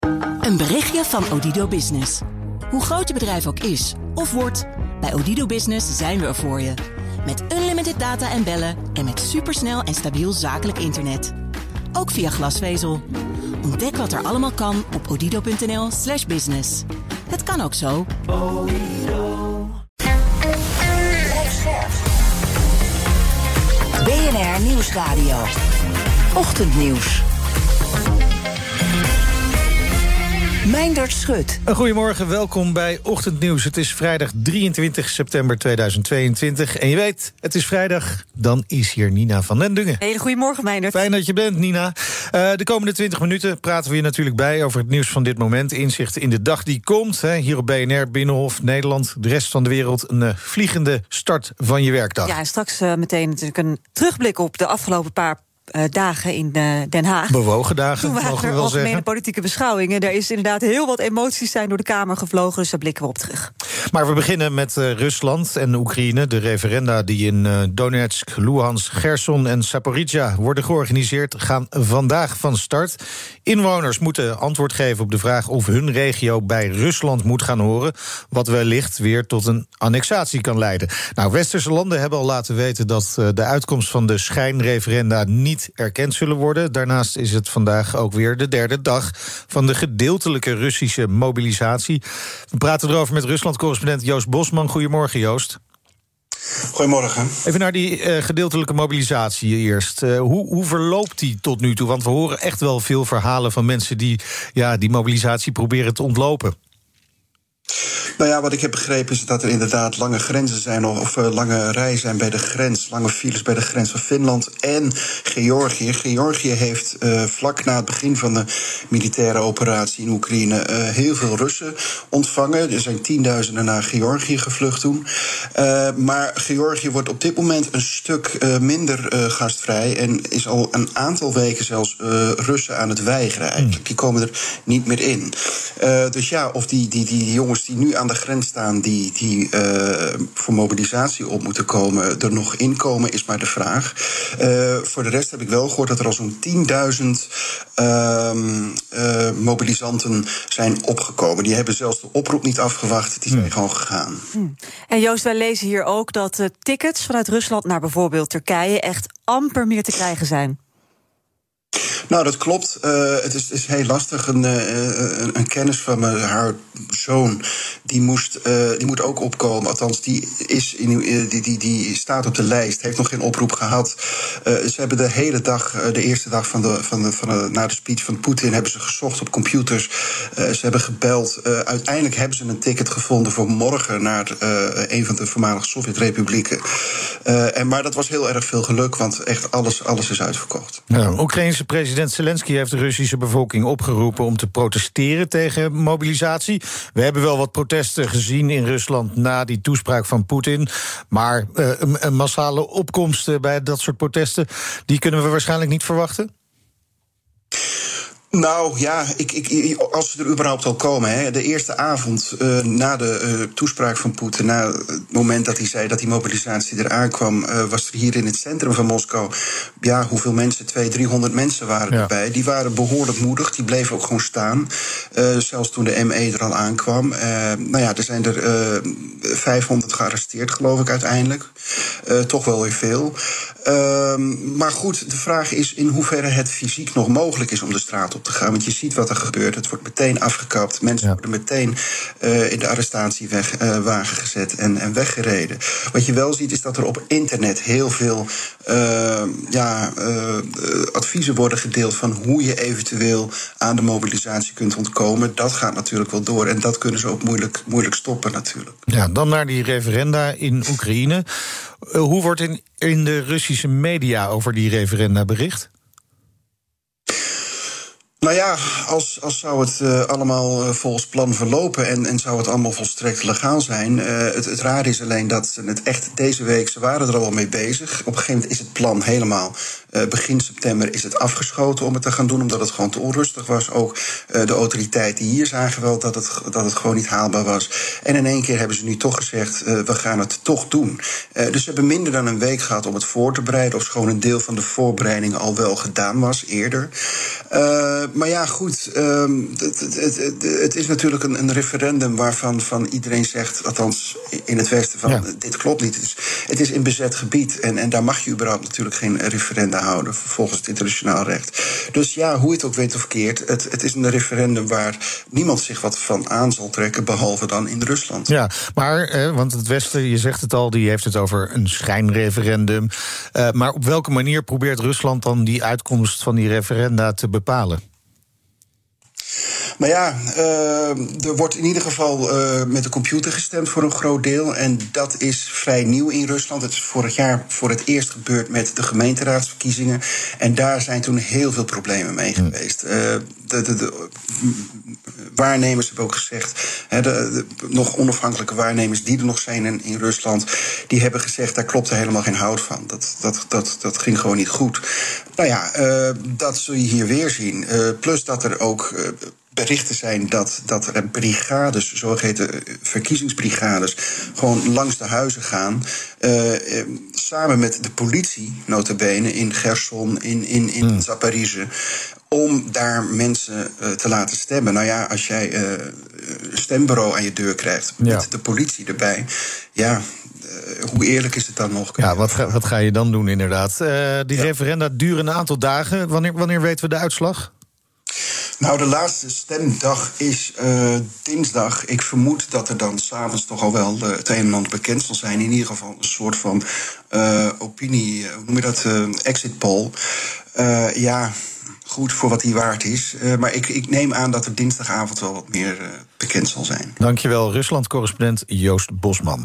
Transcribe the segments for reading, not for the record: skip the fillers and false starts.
Een berichtje van Odido Business. Hoe groot je bedrijf ook is of wordt, bij Odido Business zijn we er voor je. Met unlimited data en bellen en met supersnel en stabiel zakelijk internet. Ook via glasvezel. Ontdek wat er allemaal kan op odido.nl/business. Het kan ook zo. BNR Nieuwsradio. Ochtendnieuws. Meindert Schut. Goedemorgen, welkom bij Ochtendnieuws. Het is vrijdag 23 september 2022. En je weet, het is vrijdag, dan is hier Nina van den Dungen. Hele goedemorgen, Meindert. Fijn dat je bent, Nina. De komende 20 minuten praten we je natuurlijk bij over het nieuws van dit moment. Inzicht in de dag die komt. Hier op BNR, Binnenhof, Nederland, de rest van de wereld. Een vliegende start van je werkdag. Ja, en straks meteen natuurlijk een terugblik op de afgelopen paar dagen in Den Haag. Bewogen dagen, Toen mogen we wel algemene zeggen. politieke beschouwingen. Er is inderdaad heel wat emoties zijn door de Kamer gevlogen, dus daar blikken we op terug. Maar we beginnen met Rusland en Oekraïne. De referenda die in Donetsk, Luhansk, Gerson en Zaporizhzhia worden georganiseerd, gaan vandaag van start. Inwoners moeten antwoord geven op de vraag of hun regio bij Rusland moet gaan horen, wat wellicht weer tot een annexatie kan leiden. Nou, westerse landen hebben al laten weten dat de uitkomst van de schijnreferenda niet erkend zullen worden. Daarnaast is het vandaag ook weer de derde dag van de gedeeltelijke Russische mobilisatie. We praten erover met Rusland-correspondent Joost Bosman. Goedemorgen, Joost. Goedemorgen. Even naar die gedeeltelijke mobilisatie eerst. Hoe verloopt die tot nu toe? Want we horen echt wel veel verhalen van mensen die die mobilisatie proberen te ontlopen. Nou ja, wat ik heb begrepen is dat er inderdaad lange grenzen zijn, of lange rijen zijn bij de grens, lange files bij de grens van Finland en Georgië. Georgië heeft vlak na het begin van de militaire operatie in Oekraïne heel veel Russen ontvangen. Er zijn tienduizenden naar Georgië gevlucht toen. Maar Georgië wordt op dit moment een stuk minder gastvrij en is al een aantal weken zelfs Russen aan het weigeren eigenlijk. Die komen er niet meer in. Dus ja, of die jongens die nu aan de grens staan, die voor mobilisatie op moeten komen, er nog inkomen, is maar de vraag. Voor de rest heb ik wel gehoord dat er al zo'n 10.000 mobilisanten zijn opgekomen. Die hebben zelfs de oproep niet afgewacht, die zijn gewoon gegaan. En Joost, wij lezen hier ook dat tickets vanuit Rusland naar bijvoorbeeld Turkije echt amper meer te krijgen zijn. Nou, dat klopt. Het is heel lastig. Een kennis van me, haar zoon, die moet ook opkomen. Althans, die staat op de lijst, heeft nog geen oproep gehad. Ze hebben de hele dag, de eerste dag na de speech van Poetin, hebben ze gezocht op computers. Ze hebben gebeld. Uiteindelijk hebben ze een ticket gevonden voor morgen naar een van de voormalige Sovjet-republieken. Maar dat was heel erg veel geluk, want echt alles is uitverkocht. Ja, Oekraïense president Zelensky heeft de Russische bevolking opgeroepen om te protesteren tegen mobilisatie. We hebben wel wat protesten gezien in Rusland na die toespraak van Poetin. Maar een massale opkomst bij dat soort protesten, die kunnen we waarschijnlijk niet verwachten? Nou ja, als ze er überhaupt al komen. Hè, de eerste avond na de toespraak van Poetin, na het moment dat hij zei dat die mobilisatie eraan kwam, was er hier in het centrum van Moskou, ja, hoeveel mensen? 200-300 mensen waren erbij. Die waren behoorlijk moedig, die bleven ook gewoon staan. Zelfs toen de ME er al aankwam. Nou ja, er zijn er 500 gearresteerd, geloof ik, uiteindelijk. Toch wel weer veel. Maar goed, de vraag is in hoeverre het fysiek nog mogelijk is om de straat op te gaan. Want je ziet wat er gebeurt. Het wordt meteen afgekapt. Mensen worden meteen in de arrestatiewagen gezet en weggereden. Wat je wel ziet is dat er op internet heel veel adviezen worden gedeeld van hoe je eventueel aan de mobilisatie kunt ontkomen. Dat gaat natuurlijk wel door. En dat kunnen ze ook moeilijk stoppen natuurlijk. Ja, dan naar die referenda in Oekraïne. Hoe wordt in de Russische media over die referenda bericht? Nou ja, als zou het allemaal volgens plan verlopen en zou het allemaal volstrekt legaal zijn. Het raar is alleen dat ze het echt deze week, ze waren er al mee bezig. Op een gegeven moment is het plan helemaal, begin september is het afgeschoten om het te gaan doen, omdat het gewoon te onrustig was. Ook de autoriteiten hier zagen wel dat het gewoon niet haalbaar was. En in één keer hebben ze nu toch gezegd, we gaan het toch doen. Dus ze hebben minder dan een week gehad om het voor te bereiden, of gewoon een deel van de voorbereiding al wel gedaan was eerder. Maar ja, goed. Het is natuurlijk een referendum waarvan iedereen zegt, althans in het Westen, van dit klopt niet. Het is in bezet gebied. En daar mag je überhaupt natuurlijk geen referenda houden volgens het internationaal recht. Dus ja, hoe je het ook weet of keert, het is een referendum waar niemand zich wat van aan zal trekken, behalve dan in Rusland. Ja, maar, want het Westen, je zegt het al, die heeft het over een schijnreferendum. Maar op welke manier probeert Rusland dan die uitkomst van die referenda te bepalen? Maar ja, er wordt in ieder geval met de computer gestemd voor een groot deel. En dat is vrij nieuw in Rusland. Het is vorig jaar voor het eerst gebeurd met de gemeenteraadsverkiezingen. En daar zijn toen heel veel problemen mee geweest. De waarnemers hebben ook gezegd, de nog onafhankelijke waarnemers die er nog zijn in Rusland, die hebben gezegd, daar klopte helemaal geen hout van. Dat ging gewoon niet goed. Nou ja, dat zul je hier weer zien. Plus dat er ook berichten zijn dat er brigades, zogeheten verkiezingsbrigades, gewoon langs de huizen gaan, samen met de politie, nota bene, in Gerson, in Zaporizhzhia, om daar mensen te laten stemmen. Nou ja, als jij een stembureau aan je deur krijgt met de politie erbij, hoe eerlijk is het dan nog? Ja, wat ga je dan doen inderdaad? Die referenda duren een aantal dagen. Wanneer weten we de uitslag? Nou, de laatste stemdag is dinsdag. Ik vermoed dat er dan s'avonds toch al wel het een en ander bekend zal zijn. In ieder geval een soort van opinie, hoe noem je dat, exit poll. Goed voor wat die waard is. Maar ik neem aan dat er dinsdagavond wel wat meer bekend zal zijn. Dankjewel, Rusland-correspondent Joost Bosman.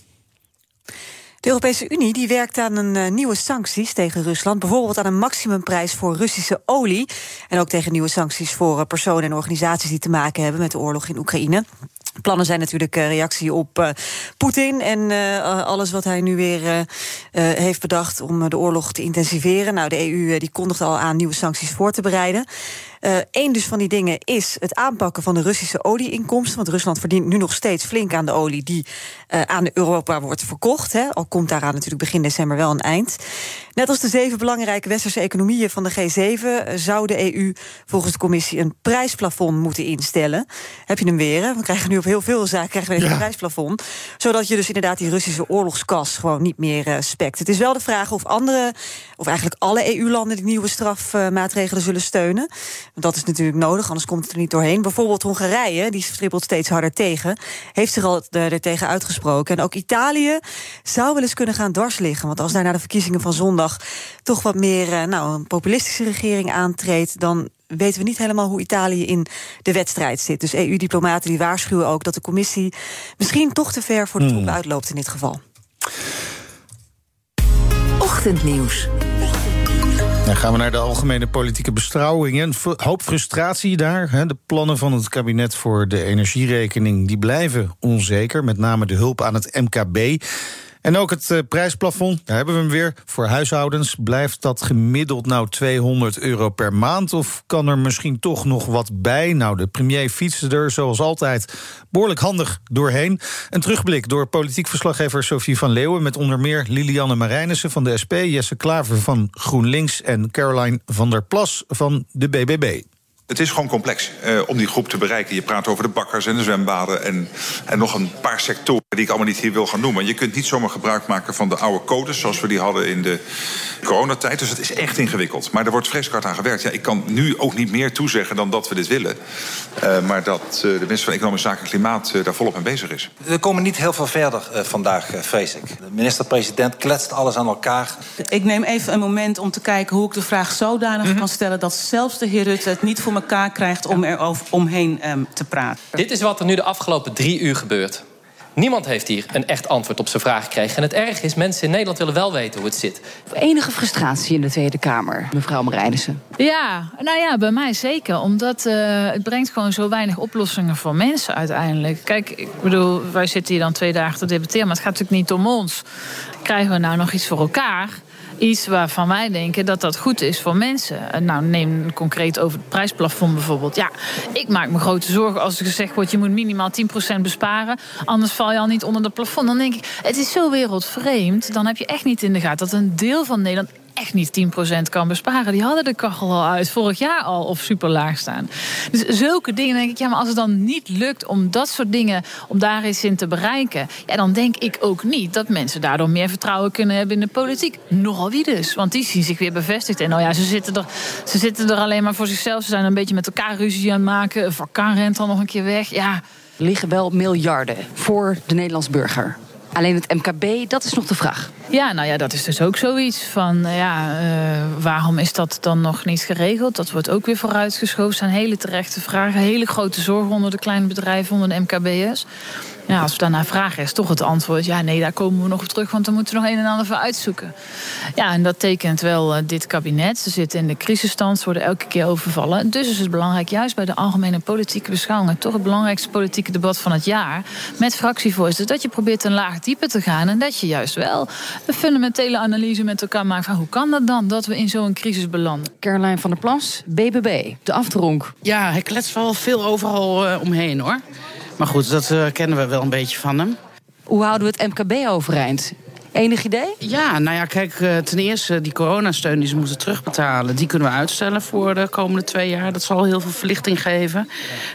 De Europese Unie die werkt aan nieuwe sancties tegen Rusland. Bijvoorbeeld aan een maximumprijs voor Russische olie. En ook tegen nieuwe sancties voor personen en organisaties die te maken hebben met de oorlog in Oekraïne. Plannen zijn natuurlijk reactie op Poetin en alles wat hij nu weer heeft bedacht om de oorlog te intensiveren. Nou, de EU die kondigt al aan nieuwe sancties voor te bereiden. Eén dus van die dingen is het aanpakken van de Russische olieinkomsten. Want Rusland verdient nu nog steeds flink aan de olie die aan Europa wordt verkocht. Al komt daaraan natuurlijk begin december wel een eind. Net als de 7 belangrijke westerse economieën van de G7 zou de EU volgens de commissie een prijsplafond moeten instellen. Heb je hem weer? We krijgen nu op heel veel zaken een prijsplafond. Zodat je dus inderdaad die Russische oorlogskas gewoon niet meer spekt. Het is wel de vraag of andere, of eigenlijk alle EU-landen die nieuwe strafmaatregelen zullen steunen. Dat is natuurlijk nodig, anders komt het er niet doorheen. Bijvoorbeeld Hongarije, die stribbelt steeds harder tegen, heeft zich al er tegen uitgesproken. En ook Italië zou wel eens kunnen gaan dwars liggen. Want als daar na de verkiezingen van zondag toch wat meer een populistische regering aantreedt, dan weten we niet helemaal hoe Italië in de wedstrijd zit. Dus EU-diplomaten die waarschuwen ook dat de commissie misschien toch te ver voor de top uitloopt in dit geval. Ochtendnieuws. Dan gaan we naar de algemene politieke beschouwingen. Een hoop frustratie daar. De plannen van het kabinet voor de energierekening die blijven onzeker. Met name de hulp aan het MKB. En ook het prijsplafond, daar hebben we hem weer. Voor huishoudens blijft dat gemiddeld nou €200 per maand? Of kan er misschien toch nog wat bij? Nou, de premier fietste er zoals altijd behoorlijk handig doorheen. Een terugblik door politiek verslaggever Sophie van Leeuwen, met onder meer Lilianne Marijnissen van de SP, Jesse Klaver van GroenLinks en Caroline van der Plas van de BBB. Het is gewoon complex om die groep te bereiken. Je praat over de bakkers en de zwembaden en nog een paar sectoren die ik allemaal niet hier wil gaan noemen. Je kunt niet zomaar gebruik maken van de oude codes zoals we die hadden in de coronatijd. Dus het is echt ingewikkeld. Maar er wordt vreselijk hard aan gewerkt. Ja, ik kan nu ook niet meer toezeggen dan dat we dit willen. Maar dat de minister van Economische Zaken en Klimaat daar volop mee bezig is. We komen niet heel veel verder vandaag, vrees ik. De minister-president kletst alles aan elkaar. Ik neem even een moment om te kijken hoe ik de vraag zodanig kan stellen dat zelfs de heer Rutte het niet voor elkaar krijgt om er omheen te praten. Dit is wat er nu de afgelopen 3 uur gebeurt. Niemand heeft hier een echt antwoord op zijn vraag gekregen. En het erg is, mensen in Nederland willen wel weten hoe het zit. Enige frustratie in de Tweede Kamer, mevrouw Marijnissen? Ja, nou ja, bij mij zeker. Omdat het brengt gewoon zo weinig oplossingen voor mensen uiteindelijk. Kijk, ik bedoel, wij zitten hier dan 2 dagen te debatteren, maar het gaat natuurlijk niet om ons. Krijgen we nou nog iets voor elkaar? Iets waarvan wij denken dat dat goed is voor mensen. Nou, neem concreet over het prijsplafond bijvoorbeeld. Ja, ik maak me grote zorgen als er gezegd wordt, je moet minimaal 10% besparen, anders val je al niet onder het plafond. Dan denk ik, het is zo wereldvreemd. Dan heb je echt niet in de gaten dat een deel van Nederland echt niet 10% kan besparen. Die hadden de kachel al uit, vorig jaar al, of super laag staan. Dus zulke dingen denk ik, maar als het dan niet lukt om dat soort dingen, om daar eens in te bereiken, dan denk ik ook niet dat mensen daardoor meer vertrouwen kunnen hebben in de politiek. Nogal wie dus, want die zien zich weer bevestigd. En ze zitten er alleen maar voor zichzelf. Ze zijn een beetje met elkaar ruzie aan het maken. Vakkaan rent dan nog een keer weg. Ja. Er liggen wel miljarden voor de Nederlands burger. Alleen het MKB, dat is nog de vraag. Ja, dat is dus ook zoiets van, waarom is dat dan nog niet geregeld? Dat wordt ook weer vooruitgeschoven. Dat zijn hele terechte vragen, hele grote zorgen onder de kleine bedrijven, onder de MKB'ers. Ja, als we daarna vragen, is toch het antwoord, nee, daar komen we nog op terug, want dan moeten we nog een en ander voor uitzoeken. Ja, en dat tekent wel dit kabinet. Ze zitten in de crisisstand, ze worden elke keer overvallen. Dus is het belangrijk, juist bij de algemene politieke beschouwingen, toch het belangrijkste politieke debat van het jaar, met fractievoorzitters, dat je probeert een laag dieper te gaan en dat je juist wel een fundamentele analyse met elkaar maakt van hoe kan dat dan, dat we in zo'n crisis belanden. Caroline van der Plas, BBB, de afdronk. Ja, hij kletst wel veel overal omheen, hoor. Maar goed, dat kennen we wel een beetje van hem. Hoe houden we het MKB overeind? Enig idee? Ja, kijk, ten eerste die coronasteun die ze moeten terugbetalen, die kunnen we uitstellen voor de komende 2 jaar. Dat zal heel veel verlichting geven.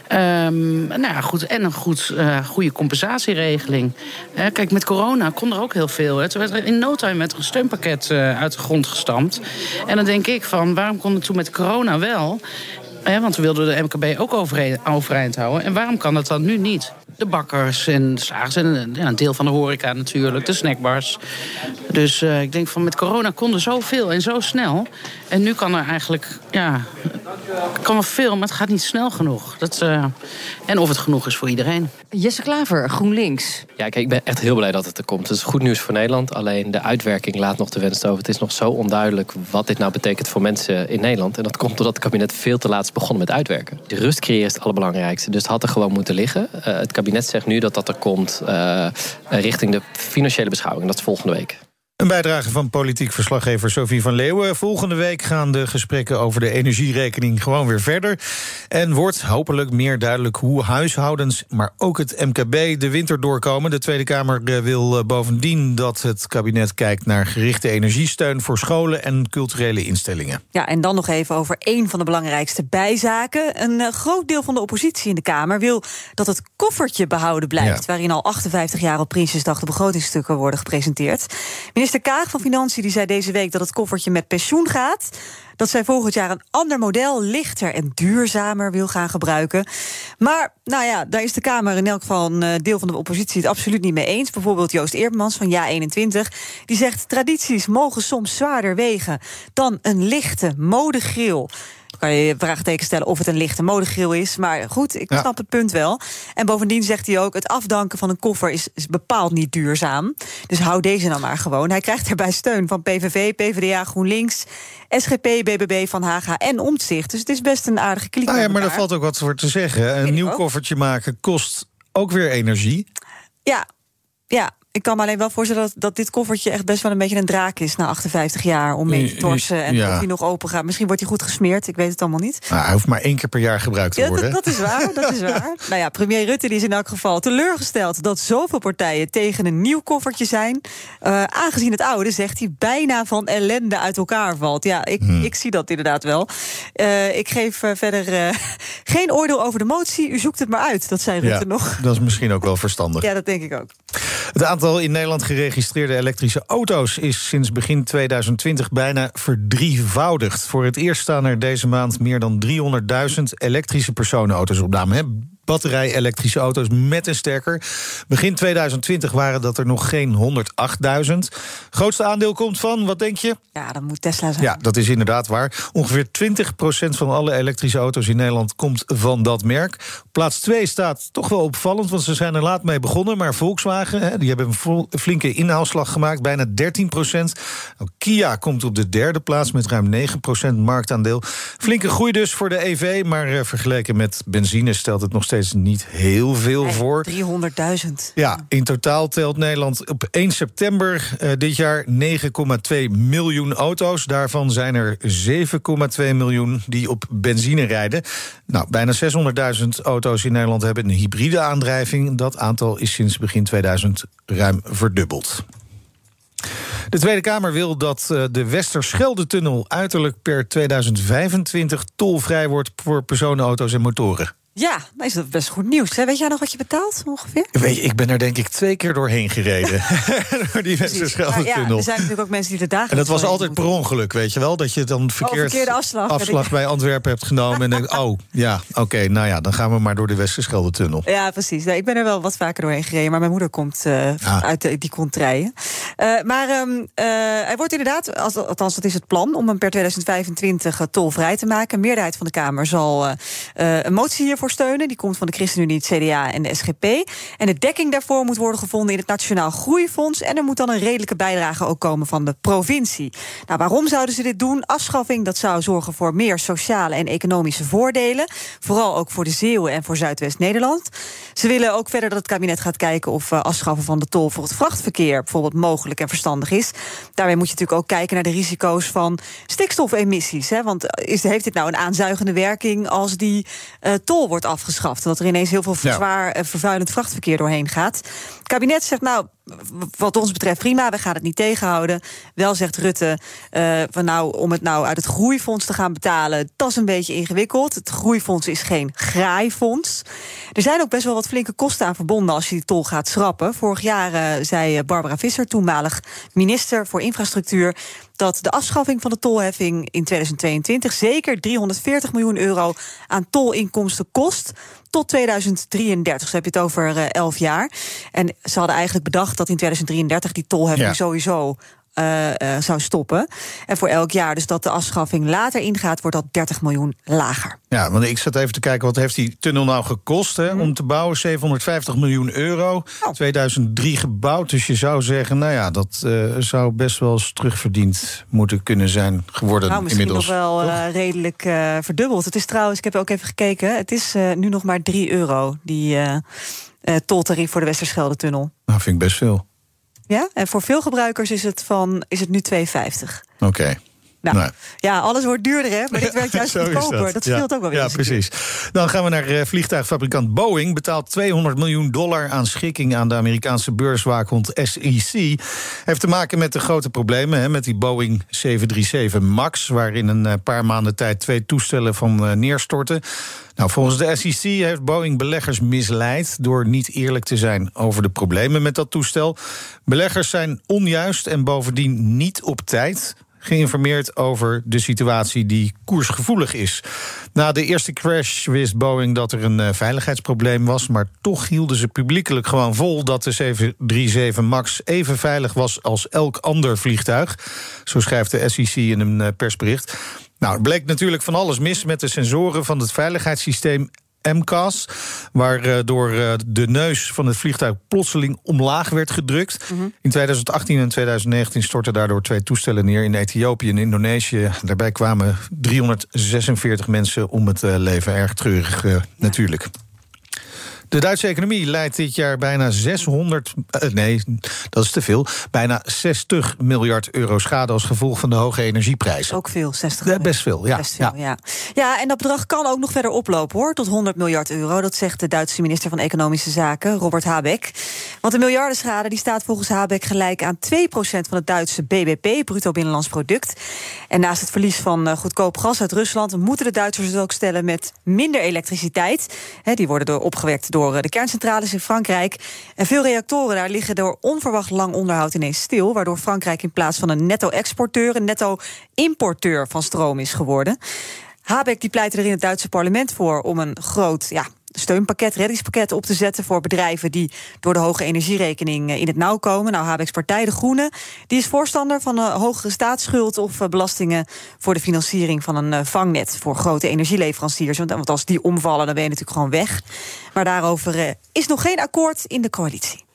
Goed, en een goede compensatieregeling. Kijk, met corona kon er ook heel veel. Toen werd er in no time met een steunpakket uit de grond gestampt. En dan denk ik van, waarom kon het toen met corona wel? Want we wilden de MKB ook overeind houden. En waarom kan dat dan nu niet? De bakkers en de slagers en een deel van de horeca natuurlijk, de snackbars. Dus ik denk van met corona kon er zoveel en zo snel. En nu kan er eigenlijk, kan wel veel, maar het gaat niet snel genoeg. En of het genoeg is voor iedereen. Jesse Klaver, GroenLinks. Ja, kijk, ik ben echt heel blij dat het er komt. Het is goed nieuws voor Nederland, alleen de uitwerking laat nog de wens over. Het is nog zo onduidelijk wat dit nou betekent voor mensen in Nederland. En dat komt doordat het kabinet veel te laat is begonnen met uitwerken. De rust creëren is het allerbelangrijkste, dus het had er gewoon moeten liggen. Het kabinet zegt nu dat er komt richting de financiële beschouwing. Dat is volgende week. Een bijdrage van politiek verslaggever Sophie van Leeuwen. Volgende week gaan de gesprekken over de energierekening gewoon weer verder. En wordt hopelijk meer duidelijk hoe huishoudens, maar ook het MKB de winter doorkomen. De Tweede Kamer wil bovendien dat het kabinet kijkt naar gerichte energiesteun voor scholen en culturele instellingen. Ja, en dan nog even over één van de belangrijkste bijzaken. Een groot deel van de oppositie in de Kamer wil dat het koffertje behouden blijft, waarin al 58 jaar op Prinsjesdag de begrotingsstukken worden gepresenteerd. Minister Kaag van Financiën die zei deze week dat het koffertje met pensioen gaat. Dat zij volgend jaar een ander model, lichter en duurzamer, wil gaan gebruiken. Maar, daar is de Kamer in elk geval een deel van de oppositie het absoluut niet mee eens. Bijvoorbeeld Joost Eerdmans van JA21. Die zegt, tradities mogen soms zwaarder wegen dan een lichte modegril. Kan je vraagteken stellen of het een lichte modegril is. Maar goed, ik snap het punt wel. En bovendien zegt hij ook, het afdanken van een koffer is bepaald niet duurzaam. Dus hou deze nou maar gewoon. Hij krijgt erbij steun van PVV, PvdA, GroenLinks, SGP, BBB, Van Haga en Omtzigt. Dus het is best een aardige klik. Maar daar valt ook wat voor te zeggen. Een nieuw koffertje maken kost ook weer energie. Ja. Ik kan me alleen wel voorstellen dat dit koffertje echt best wel een beetje een draak is na 58 jaar om mee te torsen. En of hij nog open gaat. Misschien wordt hij goed gesmeerd, ik weet het allemaal niet. Hij hoeft maar 1 keer per jaar gebruikt te worden. Dat is waar. Premier Rutte die is in elk geval teleurgesteld dat zoveel partijen tegen een nieuw koffertje zijn. Aangezien het oude, zegt hij, bijna van ellende uit elkaar valt. Ja, ik zie dat inderdaad wel. Ik geef verder geen oordeel over de motie. U zoekt het maar uit, dat zei Rutte nog. Dat is misschien ook wel verstandig. Ja, dat denk ik ook. Het aantal in Nederland geregistreerde elektrische auto's is sinds begin 2020 bijna verdrievoudigd. Voor het eerst staan er deze maand meer dan 300.000 elektrische personenauto's op naam. Batterij-elektrische auto's met een stekker. Begin 2020 waren dat er nog geen 108.000. Grootste aandeel komt van, wat denk je? Ja, dat moet Tesla zijn. Ja, dat is inderdaad waar. Ongeveer 20% van alle elektrische auto's in Nederland komt van dat merk. Plaats 2 staat toch wel opvallend, want ze zijn er laat mee begonnen. Maar Volkswagen, die hebben een flinke inhaalslag gemaakt, bijna 13%. Kia komt op de 3e plaats met ruim 9% marktaandeel. Flinke groei dus voor de EV, maar vergeleken met benzine stelt het nog steeds niet heel veel voor. 300.000. Ja, in totaal telt Nederland op 1 september dit jaar 9,2 miljoen auto's. Daarvan zijn er 7,2 miljoen die op benzine rijden. Bijna 600.000 auto's in Nederland hebben een hybride aandrijving. Dat aantal is sinds begin 2000 ruim verdubbeld. De Tweede Kamer wil dat de Westerschelde-tunnel uiterlijk per 2025 tolvrij wordt voor personenauto's en motoren. Ja, maar is dat best goed nieuws. Hè? Weet jij nog wat je betaalt ongeveer? Ik ben er denk ik 2 keer doorheen gereden. Door die Westerschelde-tunnel. Ja, er zijn natuurlijk ook mensen die er dagelijks. En dat was altijd per ongeluk, weet je wel? Dat je dan verkeerde afslag bij Antwerpen hebt genomen. En denkt, oké, nou ja, dan gaan we maar door de Westerschelde-tunnel. Ja, precies. Nee, ik ben er wel wat vaker doorheen gereden. Maar mijn moeder komt uit die kontrijen. Hij wordt inderdaad, althans dat is het plan, om hem per 2025 tolvrij te maken. Een meerderheid van de Kamer zal een motie hiervoor steunen. Die komt van de ChristenUnie, het CDA en de SGP. En de dekking daarvoor moet worden gevonden in het Nationaal Groeifonds. En er moet dan een redelijke bijdrage ook komen van de provincie. Nou, waarom zouden ze dit doen? Afschaffing, dat zou zorgen voor meer sociale en economische voordelen. Vooral ook voor de Zeeuwen en voor Zuidwest-Nederland. Ze willen ook verder dat het kabinet gaat kijken of afschaffen van de tol voor het vrachtverkeer bijvoorbeeld mogelijk en verstandig is. Daarmee moet je natuurlijk ook kijken naar de risico's van stikstofemissies. Hè? Want heeft dit nou een aanzuigende werking als die tol wordt afgeschaft? Dat er ineens heel veel zwaar vervuilend vrachtverkeer doorheen gaat. Het kabinet zegt, nou, wat ons betreft prima, we gaan het niet tegenhouden. Wel zegt Rutte, om het nou uit het groeifonds te gaan betalen, dat is een beetje ingewikkeld. Het groeifonds is geen graaifonds. Er zijn ook best wel wat flinke kosten aan verbonden als je die tol gaat schrappen. Vorig jaar zei Barbara Visser, toenmalig minister voor Infrastructuur, dat de afschaffing van de tolheffing in 2022 zeker 340 miljoen euro aan tolinkomsten kost tot 2033. Dus heb je het over 11 jaar. En ze hadden eigenlijk bedacht dat in 2033 die tolheffing sowieso zou stoppen. En voor elk jaar dus dat de afschaffing later ingaat, wordt dat 30 miljoen lager. Ja, want ik zat even te kijken, wat heeft die tunnel nou gekost om te bouwen? 750 miljoen euro. 2003 gebouwd, dus je zou zeggen, nou ja, dat zou best wel eens terugverdiend moeten kunnen zijn geworden. Nou, misschien inmiddels nog wel redelijk verdubbeld. Het is trouwens, ik heb ook even gekeken, het is nu nog maar €3, die toltarief voor de Westerschelde-tunnel. Nou, vind ik best veel. Ja, en voor veel gebruikers is het nu €2,50. Oké. Nou, ja, alles wordt duurder, hè? Maar dit werkt juist goedkoper. Dat scheelt ook wel weer. Ja, precies. Dan gaan we naar vliegtuigfabrikant Boeing. Betaalt $200 miljoen aan schikking aan de Amerikaanse beurswaakhond SEC. Heeft te maken met de grote problemen met die Boeing 737 MAX, waarin een paar maanden tijd 2 toestellen van neerstorten. Nou, volgens de SEC heeft Boeing beleggers misleid door niet eerlijk te zijn over de problemen met dat toestel. Beleggers zijn onjuist en bovendien niet op tijd geïnformeerd over de situatie die koersgevoelig is. Na de eerste crash wist Boeing dat er een veiligheidsprobleem was, maar toch hielden ze publiekelijk gewoon vol dat de 737 MAX even veilig was als elk ander vliegtuig. Zo schrijft de SEC in een persbericht. Nou, er bleek natuurlijk van alles mis met de sensoren van het veiligheidssysteem MCAS, waardoor de neus van het vliegtuig plotseling omlaag werd gedrukt. In 2018 en 2019 stortten daardoor 2 toestellen neer in Ethiopië en Indonesië. Daarbij kwamen 346 mensen om het leven. Erg treurig natuurlijk. De Duitse economie leidt dit jaar bijna dat is te veel. Bijna 60 miljard euro schade als gevolg van de hoge energieprijzen. Ook veel, 60 miljard. Best veel, ja. Best veel, ja, en dat bedrag kan ook nog verder oplopen, hoor, tot 100 miljard euro. Dat zegt de Duitse minister van Economische Zaken, Robert Habeck. Want de miljardenschade die staat volgens Habeck gelijk aan 2% van het Duitse BBP, bruto binnenlands product. En naast het verlies van goedkoop gas uit Rusland moeten de Duitsers het ook stellen met minder elektriciteit. Die worden opgewekt door de kerncentrales in Frankrijk. En veel reactoren daar liggen door onverwacht lang onderhoud ineens stil, waardoor Frankrijk in plaats van een netto-exporteur een netto-importeur van stroom is geworden. Habeck die pleitte er in het Duitse parlement voor om een groot steunpakket, reddingspakket op te zetten voor bedrijven die door de hoge energierekening in het nauw komen. Nou, Habecks partij, de Groenen, die is voorstander van een hogere staatsschuld of belastingen voor de financiering van een vangnet voor grote energieleveranciers. Want als die omvallen, dan ben je natuurlijk gewoon weg. Maar daarover is nog geen akkoord in de coalitie.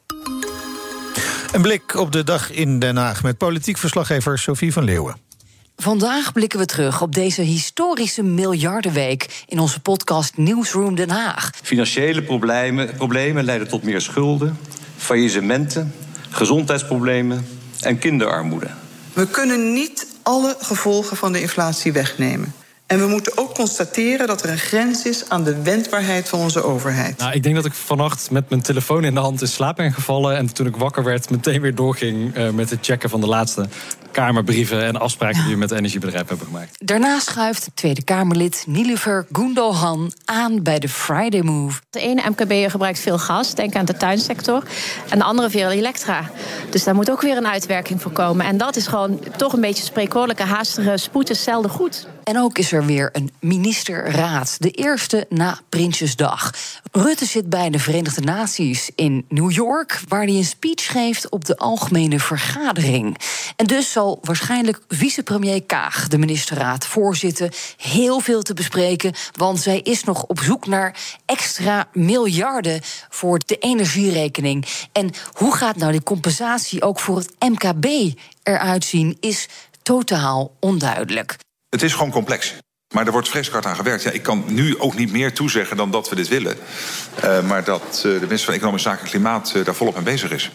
Een blik op de dag in Den Haag met politiek verslaggever Sophie van Leeuwen. Vandaag blikken we terug op deze historische miljardenweek in onze podcast Newsroom Den Haag. Financiële problemen leiden tot meer schulden, faillissementen, gezondheidsproblemen en kinderarmoede. We kunnen niet alle gevolgen van de inflatie wegnemen. En we moeten ook constateren dat er een grens is aan de wendbaarheid van onze overheid. Nou, ik denk dat ik vannacht met mijn telefoon in de hand in slaap ben gevallen. En toen ik wakker werd, meteen weer doorging met het checken van de laatste Kamerbrieven en afspraken die we met het energiebedrijf hebben gemaakt. Daarna schuift Tweede Kamerlid Niloufer Gundogan aan bij de Friday Move. De ene MKB'er gebruikt veel gas, denk aan de tuinsector. En de andere veel elektra. Dus daar moet ook weer een uitwerking voor komen. En dat is gewoon toch een beetje spreekwoordelijke haastige spoed is zelden goed. En ook is er weer een ministerraad. De eerste na Prinsjesdag. Rutte zit bij de Verenigde Naties in New York, waar hij een speech geeft op de algemene vergadering. En dus zal waarschijnlijk vicepremier Kaag de ministerraad voorzitten. Heel veel te bespreken, want zij is nog op zoek naar extra miljarden voor de energierekening. En hoe gaat nou die compensatie ook voor het MKB eruit zien, is totaal onduidelijk. Het is gewoon complex. Maar er wordt vreselijk hard aan gewerkt. Ja, ik kan nu ook niet meer toezeggen dan dat we dit willen. Maar dat de minister van Economische Zaken en Klimaat daar volop mee bezig is.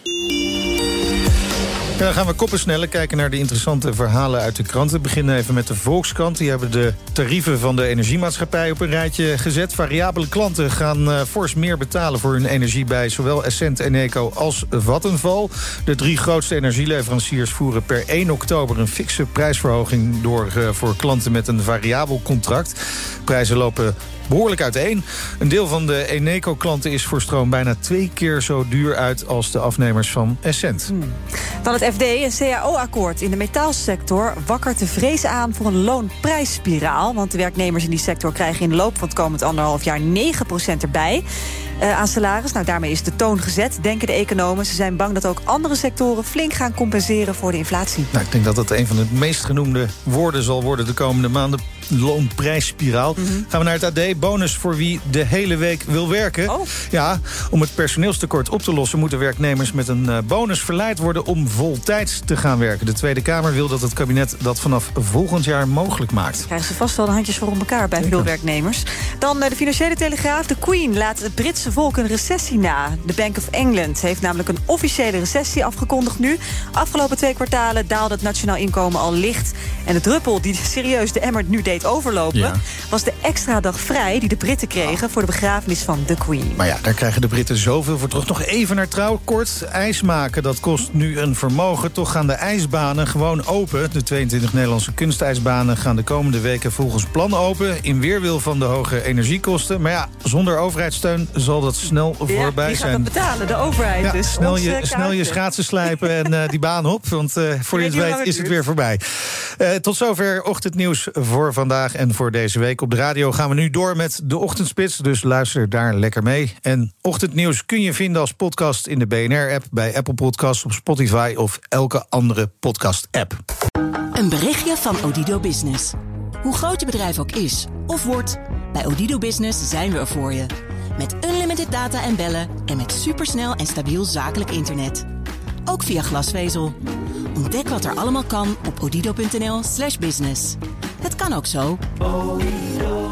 Ja, dan gaan we koppen sneller kijken naar de interessante verhalen uit de kranten. We beginnen even met de Volkskrant. Die hebben de tarieven van de energiemaatschappij op een rijtje gezet. Variabele klanten gaan fors meer betalen voor hun energie bij zowel Essent, Eneco als Vattenfall. De 3 grootste energieleveranciers voeren per 1 oktober een fikse prijsverhoging door voor klanten met een variabel contract. Prijzen lopen behoorlijk uiteen. Een deel van de Eneco-klanten is voor stroom bijna 2 keer zo duur uit als de afnemers van Essent. Dan het FD, een CAO-akkoord in de metaalsector wakkert de vrees aan voor een loonprijsspiraal. Want de werknemers in die sector krijgen in de loop van het komend 1,5 jaar 9% erbij aan salaris. Nou, daarmee is de toon gezet, denken de economen. Ze zijn bang dat ook andere sectoren flink gaan compenseren voor de inflatie. Nou, ik denk dat dat een van de meest genoemde woorden zal worden de komende maanden. Loonprijsspiraal. Gaan we naar het AD. Bonus voor wie de hele week wil werken. Ja, om het personeelstekort op te lossen moeten werknemers met een bonus verleid worden om voltijds te gaan werken. De Tweede Kamer wil dat het kabinet dat vanaf volgend jaar mogelijk maakt. Krijgen ze vast wel de handjes voor elkaar bij veel werknemers. Dan de Financiële Telegraaf. De Queen laat het Britse volk een recessie na. De Bank of England heeft namelijk een officiële recessie afgekondigd nu. Afgelopen 2 kwartalen daalde het nationaal inkomen al licht. En de druppel die serieus de emmer nu deed overlopen, was de extra dag vrij die de Britten kregen voor de begrafenis van de Queen. Maar ja, daar krijgen de Britten zoveel voor terug. Nog even naar trouw. Kort, ijs maken, dat kost nu een vermogen. Toch gaan de ijsbanen gewoon open. De 22 Nederlandse kunstijsbanen gaan de komende weken volgens plan open. In weerwil van de hoge energiekosten. Maar ja, zonder overheidssteun zal dat snel voorbij zijn. Wie gaat dat betalen? De overheid. Ja, dus. snel je schaatsen slijpen en die baan op. Want voor je het weet is het weer voorbij. Tot zover ochtendnieuws voor vandaag en voor deze week. Op de radio gaan we nu door met de Ochtendspits. Dus luister daar lekker mee. En ochtendnieuws kun je vinden als podcast in de BNR-app, bij Apple Podcasts, op Spotify of elke andere podcast-app. Een berichtje van Odido Business. Hoe groot je bedrijf ook is of wordt, bij Odido Business zijn we er voor je. Met unlimited data en bellen en met supersnel en stabiel zakelijk internet. Ook via glasvezel. Ontdek wat er allemaal kan op odido.nl/business. Het kan ook zo.